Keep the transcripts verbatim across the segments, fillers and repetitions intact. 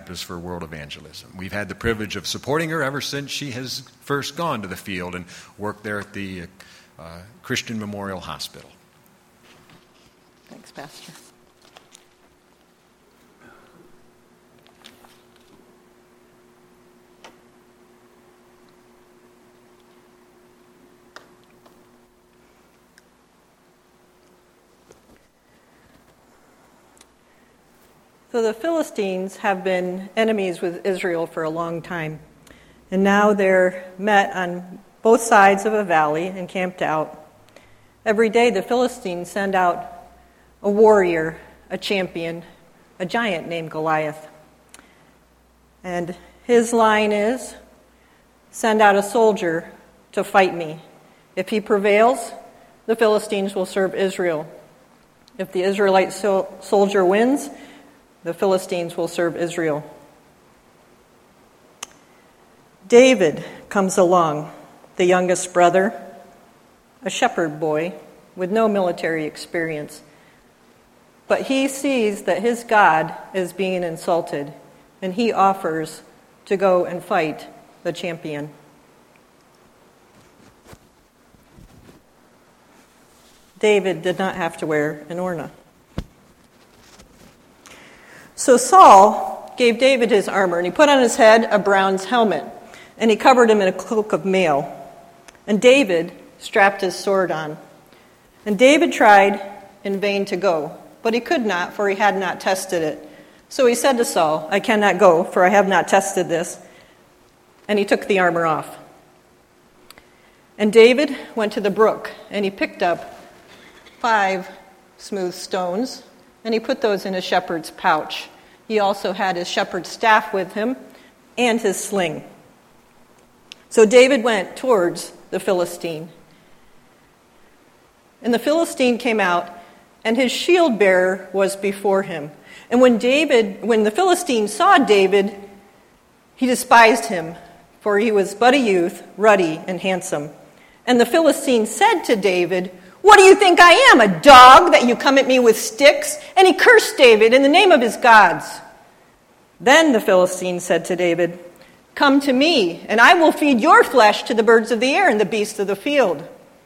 practice for world evangelism. We've had the privilege of supporting her ever since she has first gone to the field and worked there at the uh, Christian Memorial Hospital. Thanks, Pastor. So the Philistines have been enemies with Israel for a long time. And now they're met on both sides of a valley and camped out. Every day the Philistines send out a warrior, a champion, a giant named Goliath. And his line is, send out a soldier to fight me. If he prevails, the Philistines will serve Israel. If the Israelite so- soldier wins, the Philistines will serve Israel. David comes along, the youngest brother, a shepherd boy with no military experience. But he sees that his God is being insulted, and he offers to go and fight the champion. David did not have to wear an orna. So Saul gave David his armor, and he put on his head a bronze helmet, and he covered him in a cloak of mail. And David strapped his sword on. And David tried in vain to go, but he could not, for he had not tested it. So he said to Saul, I cannot go, for I have not tested this. And he took the armor off. And David went to the brook, and he picked up five smooth stones, and he put those in his shepherd's pouch. He also had his shepherd's staff with him and his sling. So David went towards the Philistine. And the Philistine came out, and his shield bearer was before him. And when David, when the Philistine saw David, he despised him, for he was but a youth, ruddy and handsome. And the Philistine said to David, what do you think I am, a dog, that you come at me with sticks? And he cursed David in the name of his gods. Then the Philistine said to David, come to me, and I will feed your flesh to the birds of the air and the beasts of the field.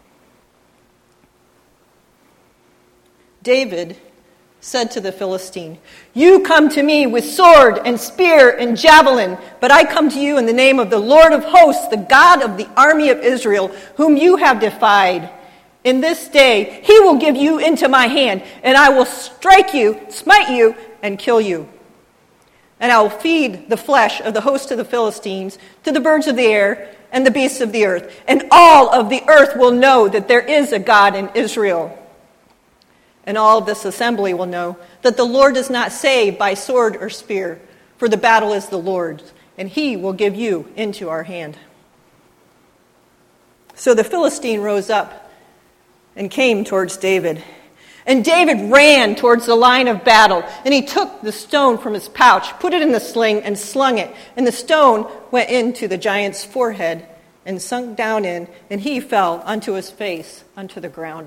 David said to the Philistine, you come to me with sword and spear and javelin, but I come to you in the name of the Lord of hosts, the God of the army of Israel, whom you have defied. In this day he will give you into my hand, and I will strike you, smite you, and kill you. And I will feed the flesh of the host of the Philistines to the birds of the air and the beasts of the earth, and all of the earth will know that there is a God in Israel. And all of this assembly will know that the Lord does not save by sword or spear, for the battle is the Lord's, and he will give you into our hand. So the Philistine rose up and came towards David. And David ran towards the line of battle, and he took the stone from his pouch, put it in the sling, and slung it. And the stone went into the giant's forehead and sunk down in, and he fell unto his face unto the ground.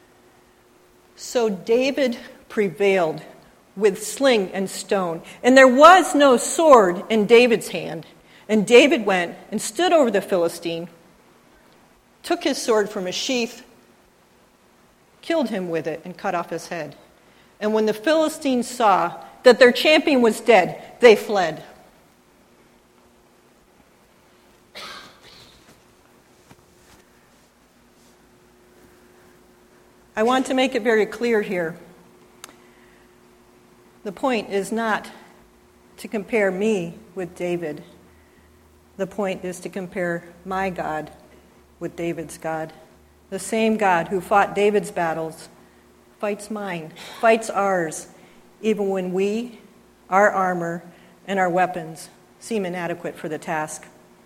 So David prevailed with sling and stone, and there was no sword in David's hand. And David went and stood over the Philistine, took his sword from his sheath, killed him with it, and cut off his head. And when the Philistines saw that their champion was dead, they fled. I want to make it very clear here. The point is not to compare me with David. The point is to compare my God with David's God. The same God who fought David's battles fights mine, fights ours, even when we, our armor, and our weapons seem inadequate for the task.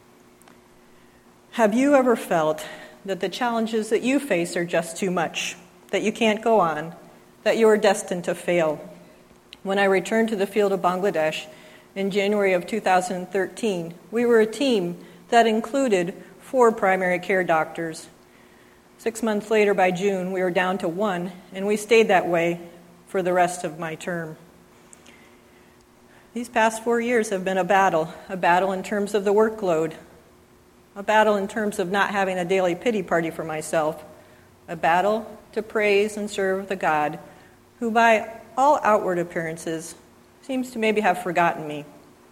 Have you ever felt that the challenges that you face are just too much, that you can't go on, that you are destined to fail? When I returned to the field of Bangladesh in January of two thousand thirteen, we were a team that included four primary care doctors. Six months later, by June, we were down to one, and we stayed that way for the rest of my term. These past four years have been a battle, a battle in terms of the workload, a battle in terms of not having a daily pity party for myself, a battle to praise and serve the God who by all outward appearances seems to maybe have forgotten me.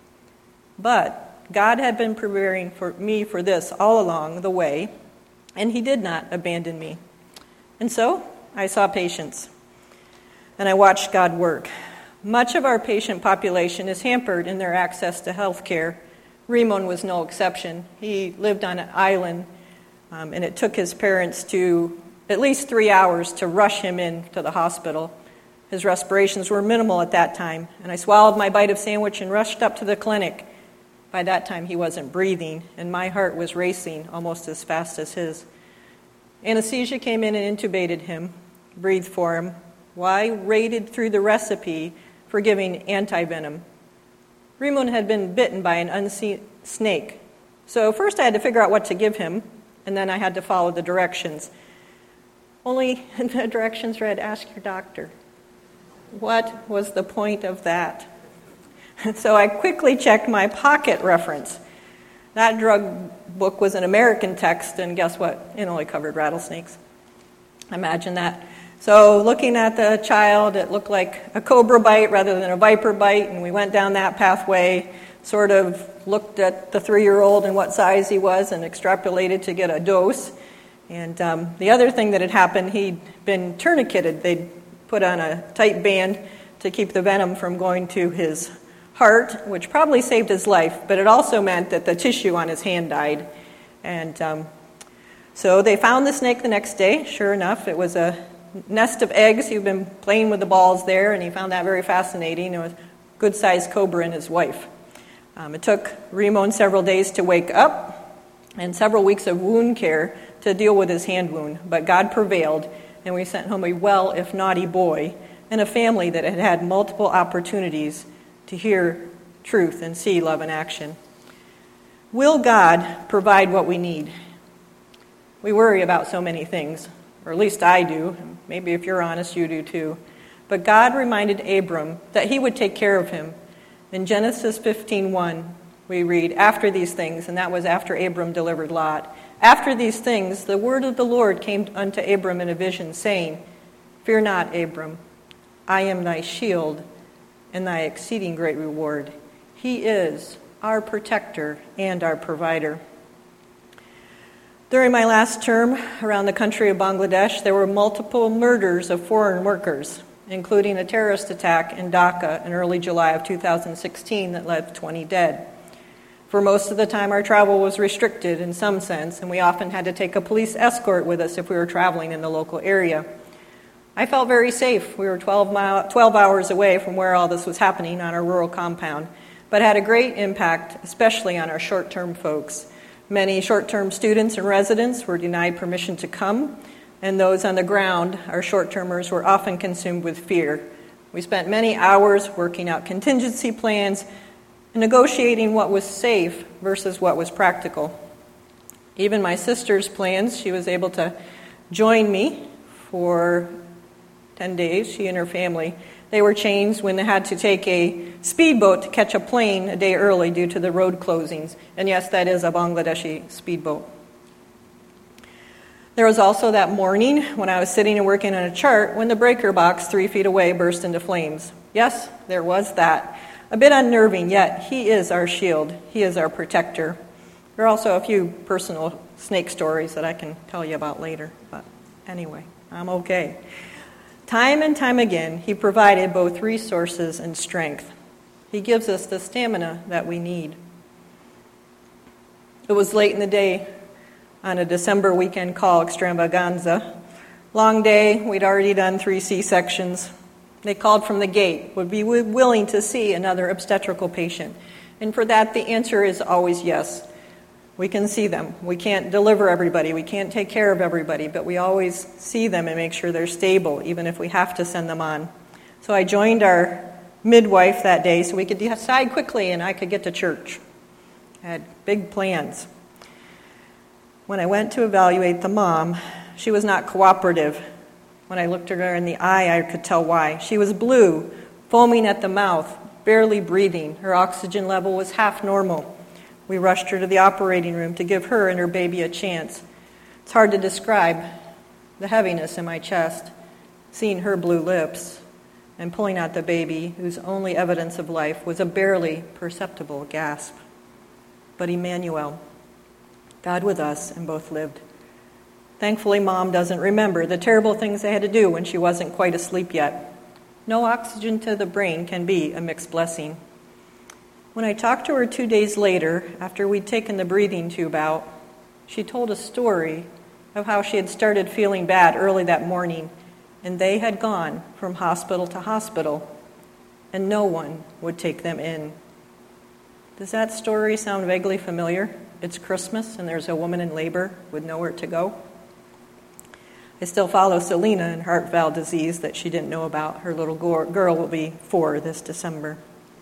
But God had been preparing for me for this all along the way, and he did not abandon me. And so I saw patients, and I watched God work. Much of our patient population is hampered in their access to health care. Ramon was no exception. He lived on an island, um, and it took his parents to at least three hours to rush him in to the hospital. His respirations were minimal at that time, and I swallowed my bite of sandwich and rushed up to the clinic. By that time, he wasn't breathing, and my heart was racing almost as fast as his. Anesthesia came in and intubated him, breathed for him, while I raided through the recipe for giving anti-venom. Ramon had been bitten by an unseen snake. So first I had to figure out what to give him, and then I had to follow the directions. Only the directions read, ask your doctor. What was the point of that? So I quickly checked my pocket reference. That drug book was an American text, and guess what? It only covered rattlesnakes. Imagine that. So looking at the child, it looked like a cobra bite rather than a viper bite, and we went down that pathway, sort of looked at the three-year-old and what size he was and extrapolated to get a dose. And um, the other thing that had happened, he'd been tourniqueted. They'd put on a tight band to keep the venom from going to his heart, which probably saved his life, but it also meant that the tissue on his hand died. And um, so they found the snake the next day. Sure enough, it was a nest of eggs. He'd been playing with the balls there, and he found that very fascinating. It was a good-sized cobra and his wife. Um, it took Ramon several days to wake up and several weeks of wound care to deal with his hand wound, but God prevailed, and we sent home a well, if naughty boy, and a family that had had multiple opportunities to hear truth and see love in action. Will God provide what we need? We worry about so many things, or at least I do. Maybe if you're honest, you do too. But God reminded Abram that he would take care of him. In Genesis fifteen one, we read, after these things, and that was after Abram delivered Lot, after these things, the word of the Lord came unto Abram in a vision, saying, fear not, Abram, I am thy shield and thy exceeding great reward. He is our protector and our provider. During my last term around the country of Bangladesh, there were multiple murders of foreign workers, including a terrorist attack in Dhaka in early July of two thousand sixteen that left twenty dead. For most of the time, our travel was restricted in some sense, and we often had to take a police escort with us if we were traveling in the local area. I felt very safe. We were twelve, mile, twelve hours away from where all this was happening on our rural compound, but had a great impact, especially on our short-term folks. Many short-term students and residents were denied permission to come, and those on the ground, our short-termers, were often consumed with fear. We spent many hours working out contingency plans and negotiating what was safe versus what was practical. Even my sister's plans, she was able to join me for ten days, she and her family. They were changed when they had to take a speedboat to catch a plane a day early due to the road closings. And yes, that is a Bangladeshi speedboat. There was also that morning when I was sitting and working on a chart when the breaker box three feet away burst into flames. Yes, there was that. A bit unnerving, yet he is our shield. He is our protector. There are also a few personal snake stories that I can tell you about later. But anyway, I'm okay. Time and time again, he provided both resources and strength. He gives us the stamina that we need. It was late in the day on a December weekend call extravaganza. Long day, we'd already done three C-sections. They called from the gate, would be willing to see another obstetrical patient. And for that, the answer is always yes. We can see them. We can't deliver everybody. We can't take care of everybody, but we always see them and make sure they're stable, even if we have to send them on. So I joined our midwife that day so we could decide quickly and I could get to church. I had big plans. When I went to evaluate the mom, she was not cooperative. When I looked at her in the eye, I could tell why. She was blue, foaming at the mouth, barely breathing. Her oxygen level was half normal. We rushed her to the operating room to give her and her baby a chance. It's hard to describe the heaviness in my chest, seeing her blue lips and pulling out the baby, whose only evidence of life was a barely perceptible gasp. But Emmanuel, God with us, and both lived. Thankfully, Mom doesn't remember the terrible things they had to do when she wasn't quite asleep yet. No oxygen to the brain can be a mixed blessing. When I talked to her two days later, after we'd taken the breathing tube out, she told a story of how she had started feeling bad early that morning, and they had gone from hospital to hospital, and no one would take them in. Does that story sound vaguely familiar? It's Christmas, and there's a woman in labor with nowhere to go. I still follow Selena and heart valve disease that she didn't know about. Her little girl will be four this December.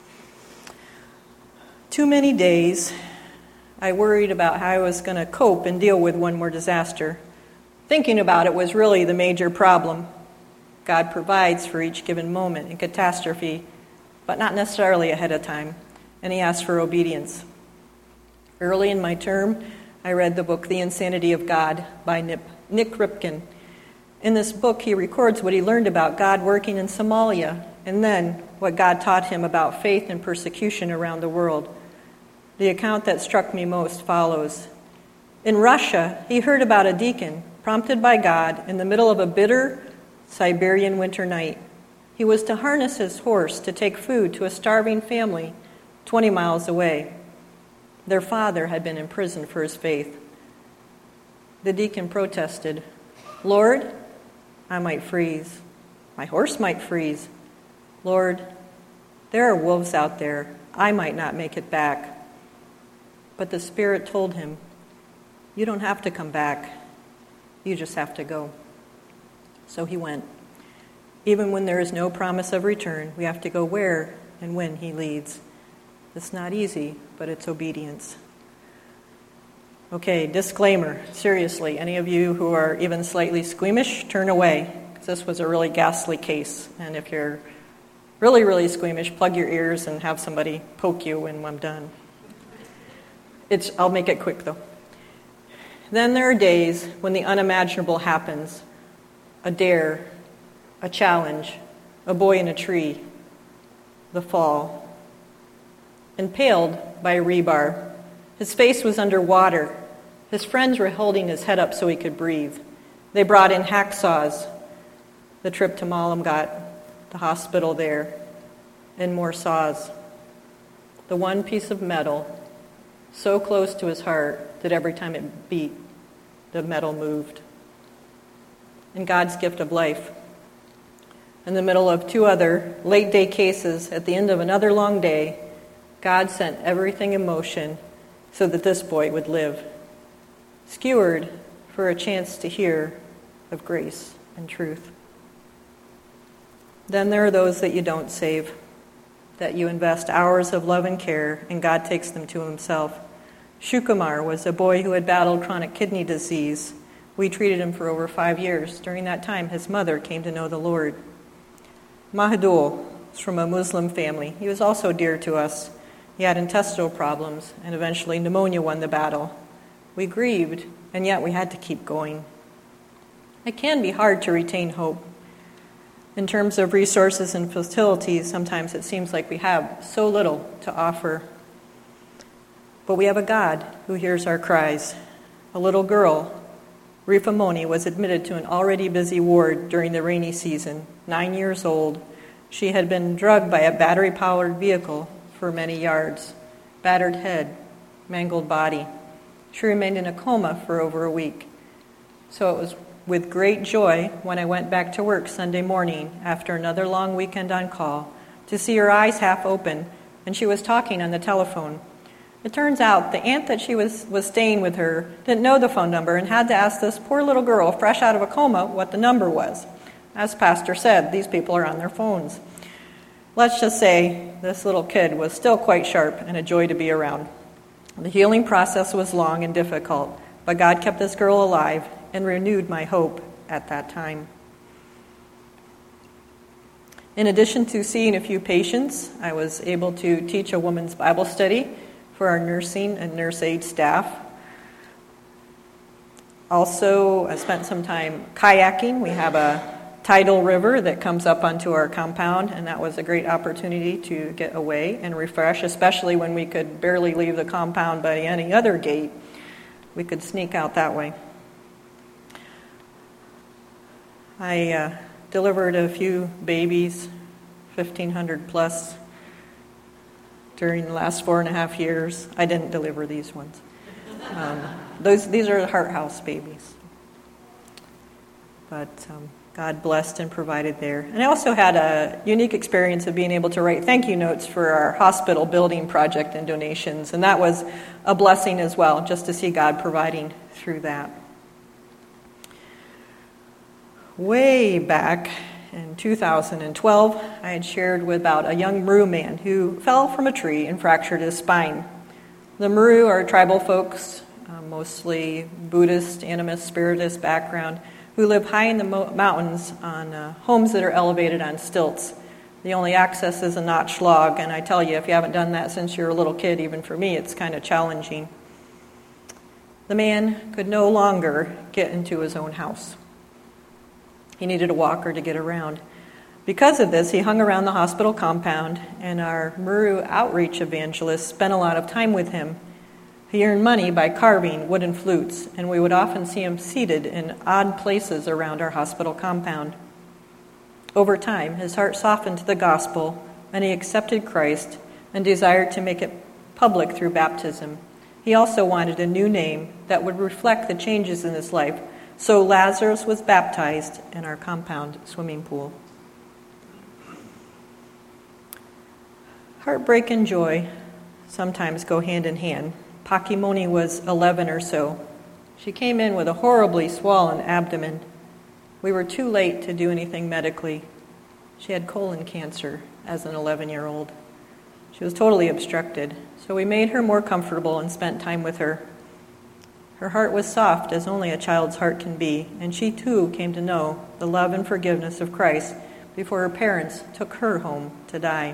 Too many days, I worried about how I was going to cope and deal with one more disaster. Thinking about it was really the major problem. God provides for each given moment in catastrophe, but not necessarily ahead of time, and he asks for obedience. Early in my term, I read the book The Insanity of God by Nick Ripken. In this book, he records what he learned about God working in Somalia, and then what God taught him about faith and persecution around the world. The account that struck me most follows. In Russia, he heard about a deacon prompted by God in the middle of a bitter Siberian winter night. He was to harness his horse to take food to a starving family twenty miles away. Their father had been imprisoned for his faith. The deacon protested, "Lord, I might freeze. My horse might freeze. Lord, there are wolves out there. I might not make it back." But the Spirit told him, "You don't have to come back. You just have to go." So he went. Even when there is no promise of return, we have to go where and when he leads. It's not easy, but it's obedience. Okay, disclaimer. Seriously, any of you who are even slightly squeamish, turn away. This was a really ghastly case. And if you're really, really squeamish, plug your ears and have somebody poke you when I'm done. It's, I'll make it quick, though. Then there are days when the unimaginable happens. A dare, a challenge, a boy in a tree, the fall. Impaled by a rebar. His face was under water. His friends were holding his head up so he could breathe. They brought in hacksaws. The trip to Malmgat, the hospital there, and more saws. The one piece of metal so close to his heart that every time it beat, the metal moved. And God's gift of life. In the middle of two other late-day cases, at the end of another long day, God sent everything in motion so that this boy would live, skewered for a chance to hear of grace and truth. Then there are those that you don't save, that you invest hours of love and care, and God takes them to himself. Shukumar was a boy who had battled chronic kidney disease. We treated him for over five years. During that time, his mother came to know the Lord. Mahadul was from a Muslim family. He was also dear to us. He had intestinal problems, and eventually pneumonia won the battle. We grieved, and yet we had to keep going. It can be hard to retain hope. In terms of resources and facilities, sometimes it seems like we have so little to offer. But we have a God who hears our cries. A little girl, Rifa Moni, was admitted to an already busy ward during the rainy season, nine years old. She had been drugged by a battery-powered vehicle for many yards, battered head, mangled body. She remained in a coma for over a week. So it was with great joy when I went back to work Sunday morning after another long weekend on call to see her eyes half open, and she was talking on the telephone. It turns out the aunt that she was, was staying with her didn't know the phone number and had to ask this poor little girl, fresh out of a coma, what the number was. As Pastor said, these people are on their phones. Let's just say this little kid was still quite sharp and a joy to be around. The healing process was long and difficult, but God kept this girl alive and renewed my hope at that time. In addition to seeing a few patients, I was able to teach a women's Bible study for our nursing and nurse aide staff. Also, I spent some time kayaking. We have a tidal river that comes up onto our compound, and that was a great opportunity to get away and refresh, especially when we could barely leave the compound by any other gate. We could sneak out that way. I uh, delivered a few babies, fifteen hundred plus, during the last four and a half years. I didn't deliver these ones. Um, those These are Heart House babies. But um, God blessed and provided there. And I also had a unique experience of being able to write thank you notes for our hospital building project and donations. And that was a blessing as well, just to see God providing through that. Way back in two thousand twelve, I had shared with about a young Meru man who fell from a tree and fractured his spine. The Meru are tribal folks, uh, mostly Buddhist, animist, spiritist background, who live high in the mo- mountains on uh, homes that are elevated on stilts. The only access is a notched log, and I tell you, if you haven't done that since you're a little kid, even for me, it's kind of challenging. The man could no longer get into his own house. He needed a walker to get around. Because of this, he hung around the hospital compound, and our Meru outreach evangelist spent a lot of time with him. He earned money by carving wooden flutes, and we would often see him seated in odd places around our hospital compound. Over time, his heart softened to the gospel, and he accepted Christ and desired to make it public through baptism. He also wanted a new name that would reflect the changes in his life, so Lazarus was baptized in our compound swimming pool. Heartbreak and joy sometimes go hand in hand. Pakimoni was eleven or so. She came in with a horribly swollen abdomen. We were too late to do anything medically. She had colon cancer as an eleven-year-old. She was totally obstructed, so we made her more comfortable and spent time with her. Her heart was soft as only a child's heart can be, and she too came to know the love and forgiveness of Christ before her parents took her home to die.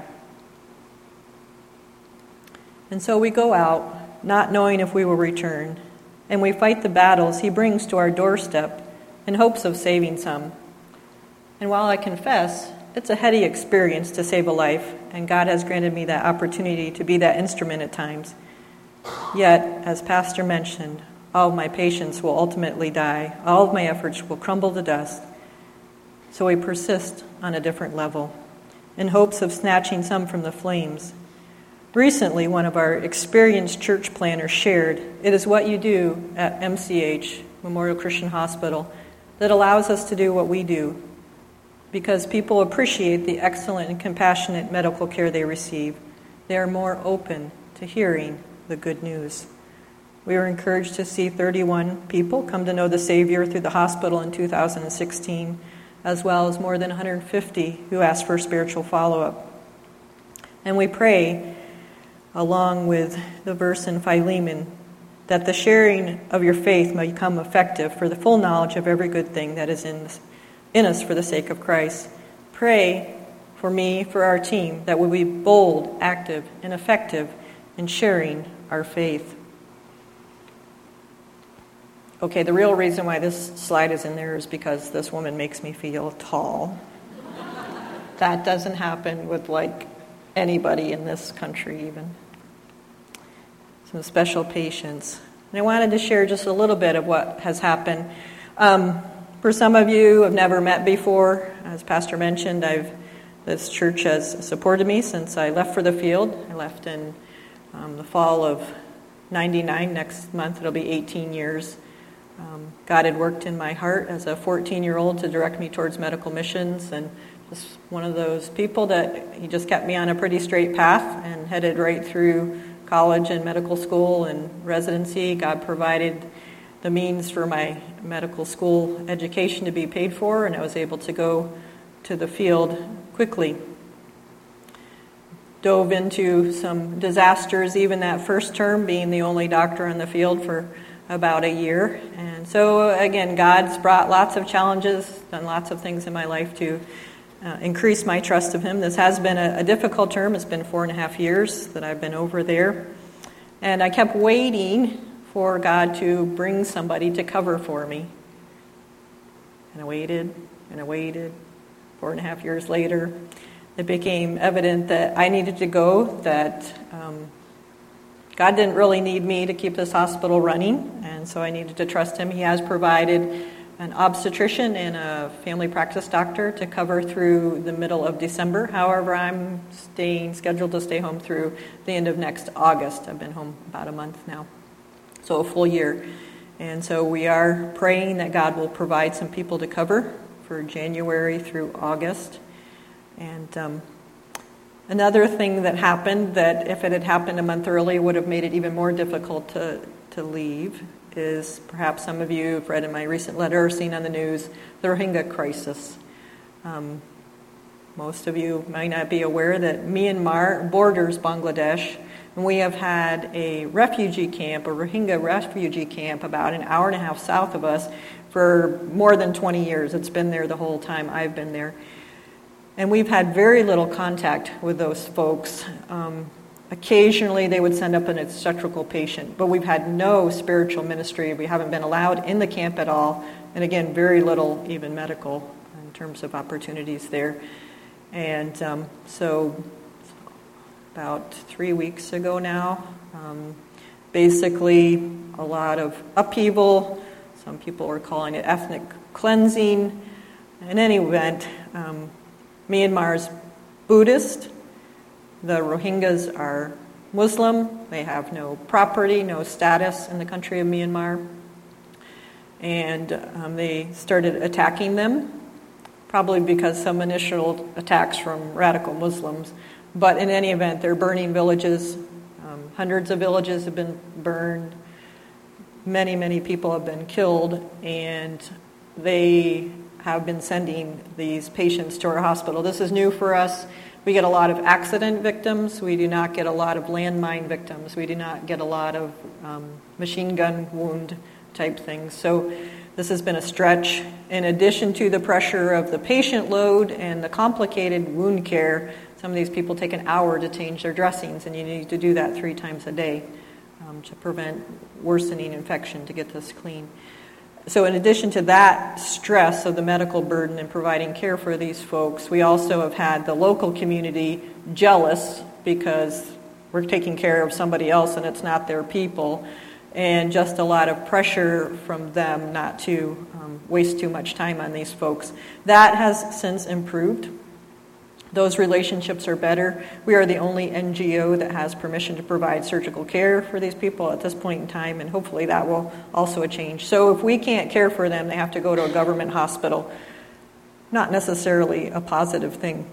And so we go out, not knowing if we will return, and we fight the battles he brings to our doorstep in hopes of saving some. And while I confess, it's a heady experience to save a life, and God has granted me that opportunity to be that instrument at times. Yet, as Pastor mentioned, all of my patients will ultimately die. All of my efforts will crumble to dust. So we persist on a different level, in hopes of snatching some from the flames. Recently, one of our experienced church planners shared, it is what you do at M C H, Memorial Christian Hospital, that allows us to do what we do, because people appreciate the excellent and compassionate medical care they receive. They are more open to hearing the good news. We were encouraged to see thirty-one people come to know the Savior through the hospital in two thousand sixteen, as well as more than one hundred fifty who asked for spiritual follow-up. And we pray, along with the verse in Philemon, that the sharing of your faith may become effective for the full knowledge of every good thing that is in, in us for the sake of Christ. Pray for me, for our team, that we be bold, active, and effective in sharing our faith. Okay, the real reason why this slide is in there is because this woman makes me feel tall. That doesn't happen with, like, anybody in this country even. Some special patience. And I wanted to share just a little bit of what has happened. Um, for some of you who have never met before, as Pastor mentioned, I've this church has supported me since I left for the field. I left in um, the fall of ninety-nine. Next month it'll be eighteen years. Um, God had worked in my heart as a fourteen-year-old to direct me towards medical missions, and just one of those people that he just kept me on a pretty straight path and headed right through college and medical school and residency. God provided the means for my medical school education to be paid for, and I was able to go to the field quickly. Dove into some disasters even that first term, being the only doctor in the field for about a year. And so, again, God's brought lots of challenges, done lots of things in my life to uh, increase my trust of him. This has been a, a difficult term. It's been four and a half years that I've been over there. And I kept waiting for God to bring somebody to cover for me. And I waited, and I waited. Four and a half years later, it became evident that I needed to go, that um, God didn't really need me to keep this hospital running, and so I needed to trust him. He has provided an obstetrician and a family practice doctor to cover through the middle of December. However, I'm staying scheduled to stay home through the end of next August. I've been home about a month now, so a full year. And so we are praying that God will provide some people to cover for January through August. And um, another thing that happened that if it had happened a month early would have made it even more difficult to, to leave is perhaps some of you have read in my recent letter or seen on the news the Rohingya crisis. Um, most of you might not be aware that Myanmar borders Bangladesh, and we have had a refugee camp, a Rohingya refugee camp about an hour and a half south of us for more than twenty years. It's been there the whole time I've been there. And we've had very little contact with those folks. Um, occasionally they would send up an obstetrical patient, but we've had no spiritual ministry. We haven't been allowed in the camp at all. And again, very little even medical in terms of opportunities there. And um, so about three weeks ago now, um, basically a lot of upheaval. Some people are calling it ethnic cleansing. In any event, um, Myanmar's Buddhist. The Rohingyas are Muslim. They have no property, no status in the country of Myanmar. And um, they started attacking them, probably because some initial attacks from radical Muslims. But in any event, they're burning villages. Um, hundreds of villages have been burned. Many, many people have been killed, and they have been sending these patients to our hospital. This is new for us. We get a lot of accident victims. We do not get a lot of landmine victims. We do not get a lot of um, machine gun wound type things. So this has been a stretch. In addition to the pressure of the patient load and the complicated wound care, some of these people take an hour to change their dressings, and you need to do that three times a day um, to prevent worsening infection, to get this clean. So in addition to that stress of the medical burden in providing care for these folks, we also have had the local community jealous because we're taking care of somebody else and it's not their people, and just a lot of pressure from them not to um, waste too much time on these folks. That has since improved. Those relationships are better. We are the only N G O that has permission to provide surgical care for these people at this point in time, and hopefully that will also change. So if we can't care for them, they have to go to a government hospital. Not necessarily a positive thing.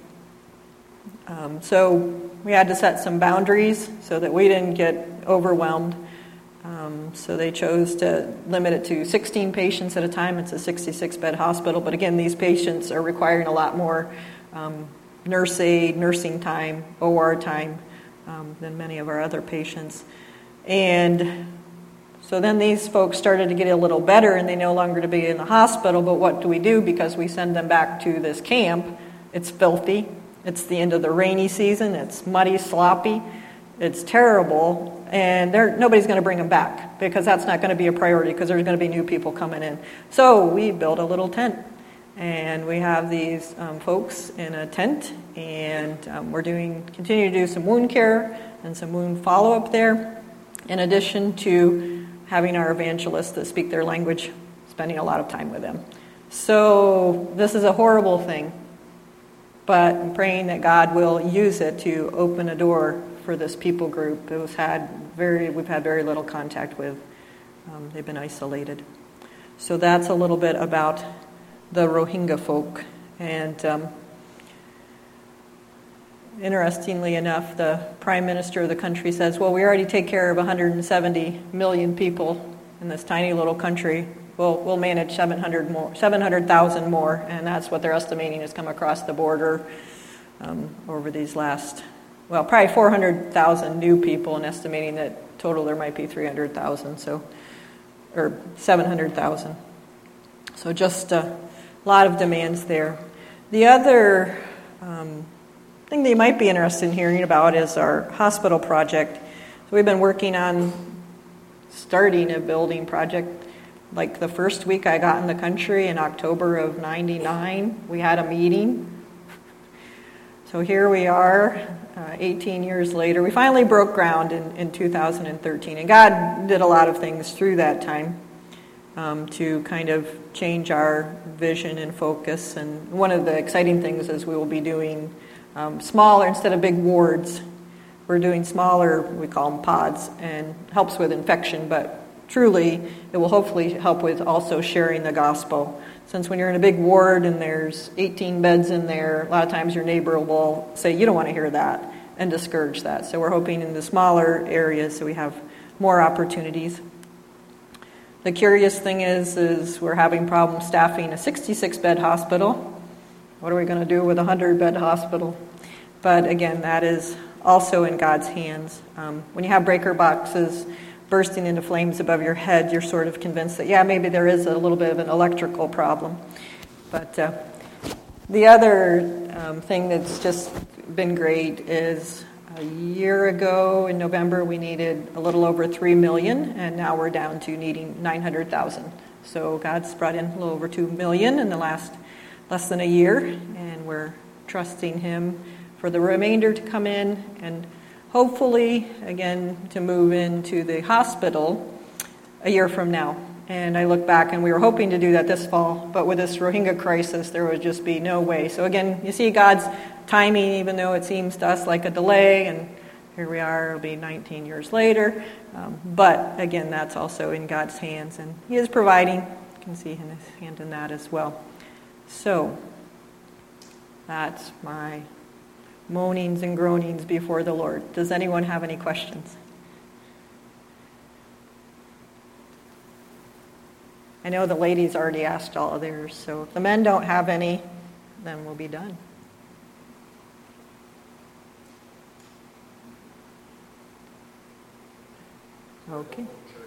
Um, so we had to set some boundaries so that we didn't get overwhelmed. Um, so they chose to limit it to sixteen patients at a time. It's a sixty-six bed hospital, but again, these patients are requiring a lot more um, nurse aid, nursing time, O R time um, than many of our other patients. And so then these folks started to get a little better, and they no longer to be in the hospital, but what do we do? Because we send them back to this camp. It's filthy. It's the end of the rainy season. It's muddy, sloppy. It's terrible, and nobody's going to bring them back because that's not going to be a priority because there's going to be new people coming in. So we built a little tent. And we have these um, folks in a tent, and um, we're doing continue to do some wound care and some wound follow-up there, in addition to having our evangelists that speak their language, spending a lot of time with them. So this is a horrible thing, but I'm praying that God will use it to open a door for this people group. It was had very we've had very little contact with. Um, they've been isolated. So that's a little bit about the Rohingya folk. And um, interestingly enough, the prime minister of the country says, well, we already take care of one hundred seventy million people in this tiny little country. We'll, we'll manage seven hundred more, seven hundred thousand more, and that's what they're estimating has come across the border um, over these last, well, probably four hundred thousand new people, and estimating that total there might be three hundred thousand, so, or seven hundred thousand. So just uh, a lot of demands there. The other um, thing that you might be interested in hearing about is our hospital project. So we've been working on starting a building project. Like the first week I got in the country in October of ninety-nine, we had a meeting. So here we are, uh, eighteen years later. We finally broke ground in, in two thousand thirteen, and God did a lot of things through that time um, to kind of change our vision and focus. And one of the exciting things is we will be doing um, smaller, instead of big wards, we're doing smaller, we call them pods, and helps with infection, but truly it will hopefully help with also sharing the gospel. Since when you're in a big ward and there's eighteen beds in there, a lot of times your neighbor will say, you don't want to hear that, and discourage that. So we're hoping in the smaller areas so we have more opportunities. The curious thing is, is we're having problems staffing a sixty-six bed hospital. What are we going to do with a one hundred bed hospital? But again, that is also in God's hands. Um, when you have breaker boxes bursting into flames above your head, you're sort of convinced that, yeah, maybe there is a little bit of an electrical problem. But uh, the other um, thing that's just been great is a year ago in November, we needed a little over three million dollars, and now we're down to needing nine hundred thousand dollars. So God's brought in a little over two million dollars in the last less than a year, and we're trusting Him for the remainder to come in, and hopefully, again, to move into the hospital a year from now. And I look back, and we were hoping to do that this fall, but with this Rohingya crisis, there would just be no way. So again, you see God's timing, even though it seems to us like a delay, and here we are, it'll be nineteen years later. Um, but again, that's also in God's hands, and He is providing. You can see His hand in that as well. So, that's my moanings and groanings before the Lord. Does anyone have any questions? I know the ladies already asked all of theirs, so if the men don't have any, then we'll be done. Okay.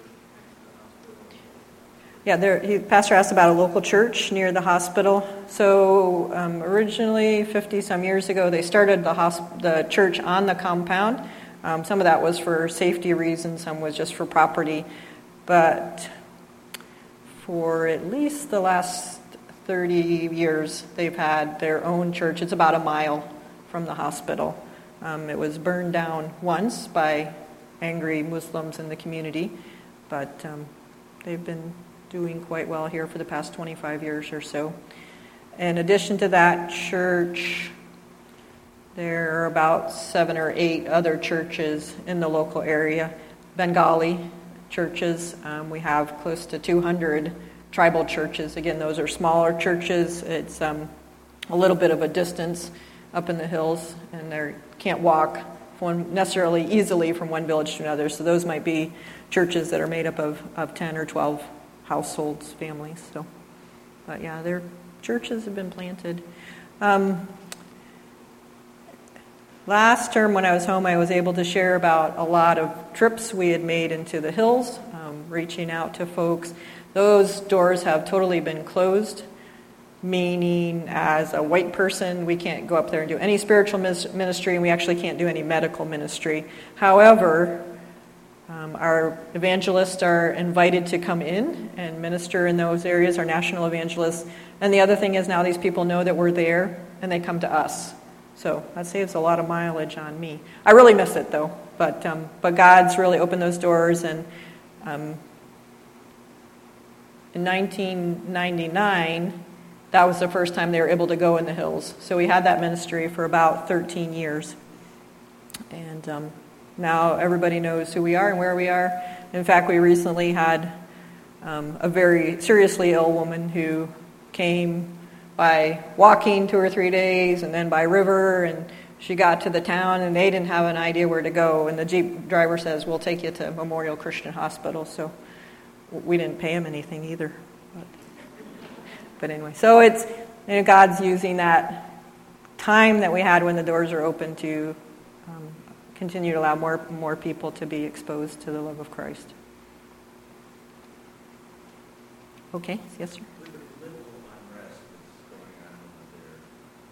Yeah, there, he, Pastor asked about a local church near the hospital. So um, originally, fifty-some years ago, they started the, hosp- the church on the compound. Um, some of that was for safety reasons, some was just for property. But for at least the last thirty years, they've had their own church. It's about a mile from the hospital. Um, it was burned down once by angry Muslims in the community, but um, they've been doing quite well here for the past twenty-five years or so. In addition to that church, there are about seven or eight other churches in the local area. Bengali churches, um, we have close to two hundred tribal churches. Again, those are smaller churches. It's um, a little bit of a distance up in the hills, and they can't walk one necessarily easily from one village to another. So those might be churches that are made up of, of ten or twelve households, families. So, but yeah, their churches have been planted. Um, last term when I was home, I was able to share about a lot of trips we had made into the hills, um, reaching out to folks. Those doors have totally been closed, meaning as a white person, we can't go up there and do any spiritual ministry, and we actually can't do any medical ministry. However, Um, our evangelists are invited to come in and minister in those areas, our national evangelists. And the other thing is now these people know that we're there, and they come to us. So that saves a lot of mileage on me. I really miss it, though. But um, but God's really opened those doors. And um, in nineteen ninety-nine, that was the first time they were able to go in the hills. So we had that ministry for about thirteen years. And um now everybody knows who we are and where we are. In fact, we recently had um, a very seriously ill woman who came by walking two or three days and then by river, and she got to the town and they didn't have an idea where to go. And the Jeep driver says, we'll take you to Memorial Christian Hospital. So we didn't pay him anything either. But, but anyway, so it's, you know, God's using that time that we had when the doors are open to um, continue to allow more more people to be exposed to the love of Christ. Okay, yes, sir. With the political unrest that's going on over there,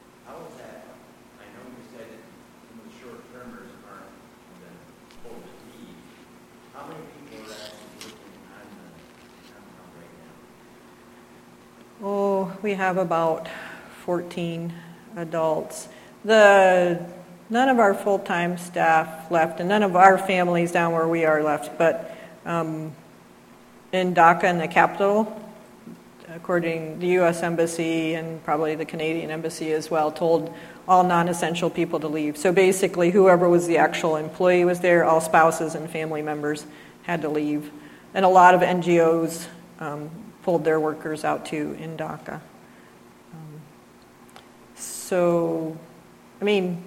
we have about fourteen adults. The none of our full-time staff left, and none of our families down where we are left. But um, in Dhaka, in the capital, according to the U S Embassy and probably the Canadian Embassy as well, told all non-essential people to leave. So basically, whoever was the actual employee was there. All spouses and family members had to leave, and a lot of N G Os um, pulled their workers out too in Dhaka. Um, so, I mean,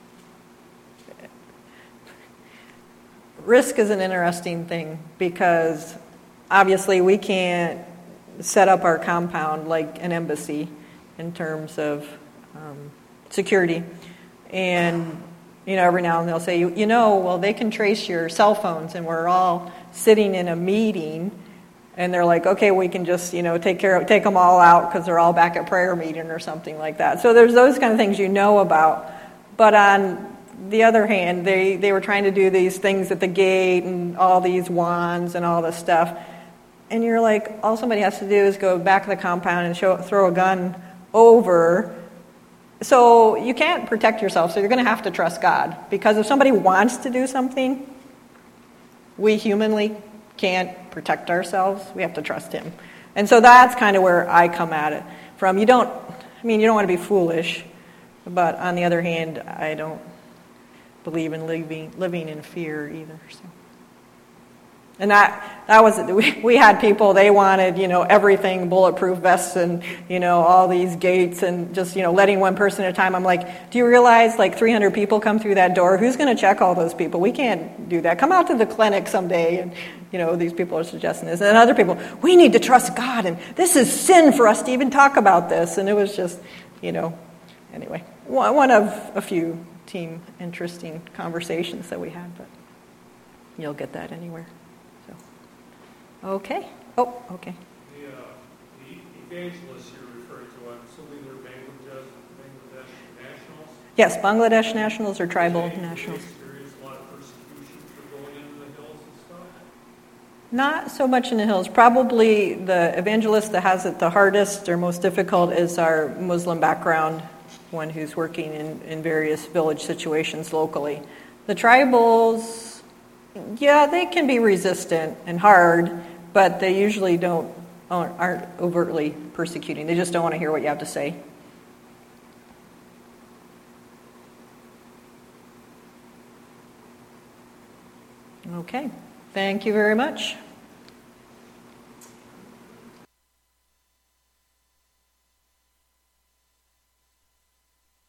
risk is an interesting thing because obviously we can't set up our compound like an embassy in terms of um, security. And, you know, every now and then they'll say, you, you know, well, they can trace your cell phones, and we're all sitting in a meeting, and they're like, okay, we can just, you know, take care of, take them all out because they're all back at prayer meeting or something like that. So there's those kind of things you know about. But on the other hand, they, they were trying to do these things at the gate and all these wands and all this stuff. And you're like, all somebody has to do is go back to the compound and show, throw a gun over. So you can't protect yourself, so you're going to have to trust God. Because if somebody wants to do something, we humanly can't protect ourselves. We have to trust Him. And so that's kind of where I come at it from. You don't, I mean, you don't want to be foolish. But on the other hand, I don't believe in living, living in fear either. So. And that that was we, we had people, they wanted, you know, everything, bulletproof vests and, you know, all these gates and just, you know, letting one person at a time. I'm like, do you realize like three hundred people come through that door? Who's going to check all those people? We can't do that. Come out to the clinic someday. And, you know, these people are suggesting this. And other people, we need to trust God. And this is sin for us to even talk about this. And it was just, you know, anyway, one, one of a few team interesting conversations that we had. But you'll get that anywhere. Okay. Oh, okay. The, uh, the evangelists you're referring to, I'm assuming they're Bangladesh, Bangladesh nationals? Yes, Bangladesh nationals or tribal nationals. Experience a lot of persecution for going into the hills and stuff? Not so much in the hills. Probably the evangelist that has it the hardest or most difficult is our Muslim background, one who's working in, in various village situations locally. The tribals, yeah, they can be resistant and hard, but they usually don't aren't overtly persecuting. They just don't want to hear what you have to say. Okay. Thank you very much.